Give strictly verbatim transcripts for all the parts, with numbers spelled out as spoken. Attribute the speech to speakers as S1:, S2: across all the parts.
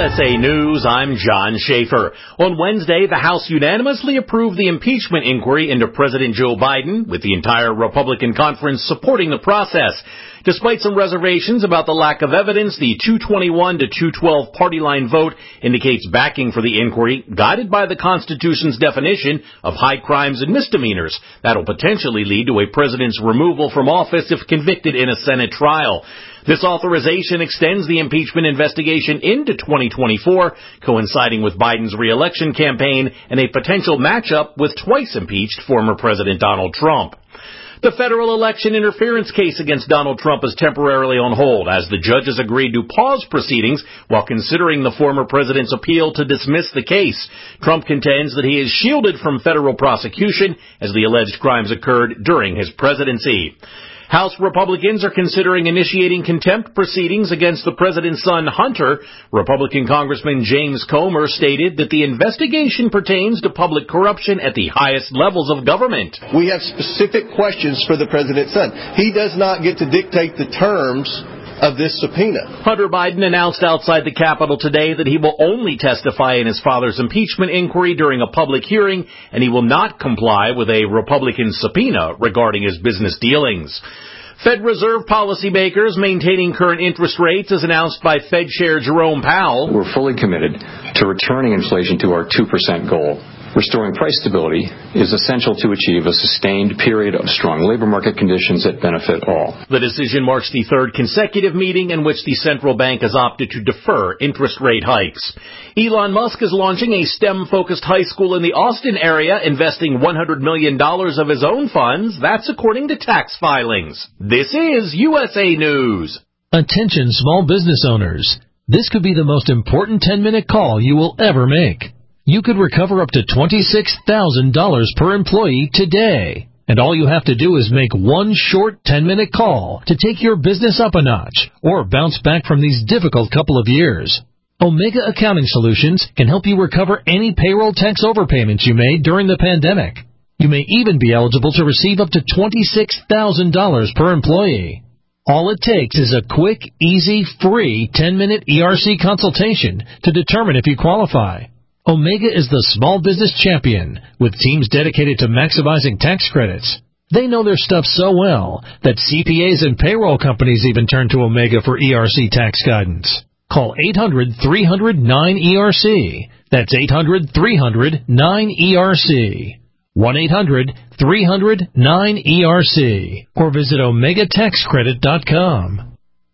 S1: S A News, I'm John Schaefer. On Wednesday, the House unanimously approved the impeachment inquiry into President Joe Biden, with the entire Republican conference supporting the process. Despite some reservations about the lack of evidence, the two twenty-one to two twelve party line vote indicates backing for the inquiry, guided by the Constitution's definition of high crimes and misdemeanors. That'll potentially lead to a president's removal from office if convicted in a Senate trial. This authorization extends the impeachment investigation into twenty twenty-four, coinciding with Biden's re-election campaign and a potential matchup with twice impeached former President Donald Trump. The federal election interference case against Donald Trump is temporarily on hold as the judges agreed to pause proceedings while considering the former president's appeal to dismiss the case. Trump contends that he is shielded from federal prosecution as the alleged crimes occurred during his presidency. House Republicans are considering initiating contempt proceedings against the president's son, Hunter. Republican Congressman James Comer stated that the investigation pertains to public corruption at the highest levels of government.
S2: We have specific questions for the president's son. He does not get to dictate the terms of this subpoena.
S1: Hunter Biden announced outside the Capitol today that he will only testify in his father's impeachment inquiry during a public hearing, and he will not comply with a Republican subpoena regarding his business dealings. Fed Reserve policymakers maintaining current interest rates as announced by Fed Chair Jerome Powell.
S3: We're fully committed to returning inflation to our two percent goal. Restoring price stability is essential to achieve a sustained period of strong labor market conditions that benefit all.
S1: The decision marks the third consecutive meeting in which the central bank has opted to defer interest rate hikes. Elon Musk is launching a STEM-focused high school in the Austin area, investing one hundred million dollars of his own funds. That's according to tax filings. This is U S A News.
S4: Attention small business owners. This could be the most important ten-minute call you will ever make. You could recover up to twenty-six thousand dollars per employee today. And all you have to do is make one short ten-minute call to take your business up a notch or bounce back from these difficult couple of years. Omega Accounting Solutions can help you recover any payroll tax overpayments you made during the pandemic. You may even be eligible to receive up to twenty-six thousand dollars per employee. All it takes is a quick, easy, free ten-minute E R C consultation to determine if you qualify. Omega is the small business champion, with teams dedicated to maximizing tax credits. They know their stuff so well that C P As and payroll companies even turn to Omega for E R C tax guidance. Call eight hundred, three hundred, nine E R C. That's eight hundred, three hundred, nine E R C. one eight hundred, three hundred, nine E R C. Or visit omega tax credit dot com.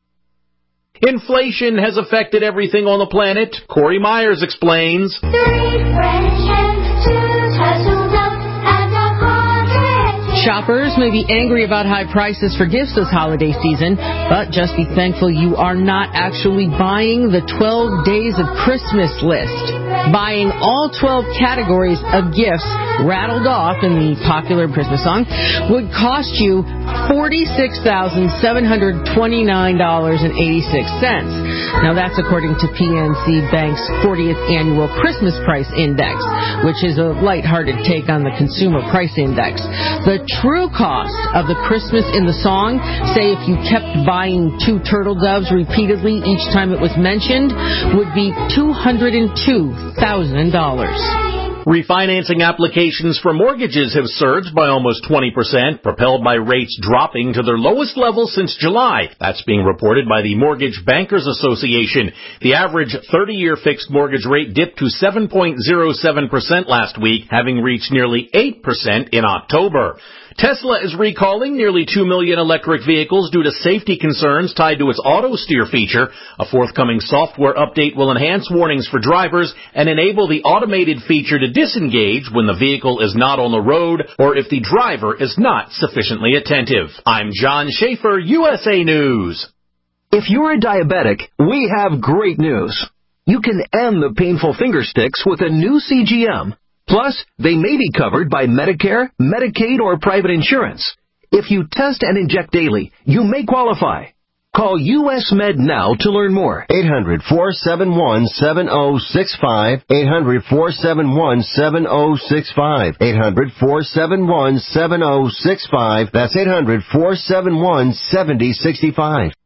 S1: Inflation has affected everything on the planet. Corey Myers explains.
S5: Shoppers may be angry about high prices for gifts this holiday season, but just be thankful you are not actually buying the twelve Days of Christmas list. Buying all twelve categories of gifts rattled off in the popular Christmas song would cost you forty-six thousand seven hundred twenty-nine dollars and eighty-six cents. Now that's according to P N C Bank's fortieth Annual Christmas Price Index, which is a lighthearted take on the Consumer Price Index. The true cost of the Christmas in the song, say if you kept buying two turtle doves repeatedly each time it was mentioned, would be two hundred two thousand dollars.
S1: Refinancing applications for mortgages have surged by almost twenty percent, propelled by rates dropping to their lowest level since July. That's being reported by the Mortgage Bankers Association. The average thirty-year fixed mortgage rate dipped to seven point zero seven percent last week, having reached nearly eight percent in October. Tesla is recalling nearly two million electric vehicles due to safety concerns tied to its auto steer feature. A forthcoming software update will enhance warnings for drivers and enable the automated feature to disengage when the vehicle is not on the road or if the driver is not sufficiently attentive. I'm John Schaefer, U S A News.
S6: If you're a diabetic, we have great news. You can end the painful finger sticks with a new C G M. Plus, they may be covered by Medicare, Medicaid, or private insurance. If you test and inject daily, you may qualify. Call U S Med now to learn more.
S7: eight hundred, four seven one, seven oh six five. eight hundred, four seven one, seven oh six five. eight hundred, four seven one, seven oh six five. That's eight hundred, four seven one, seven oh six five.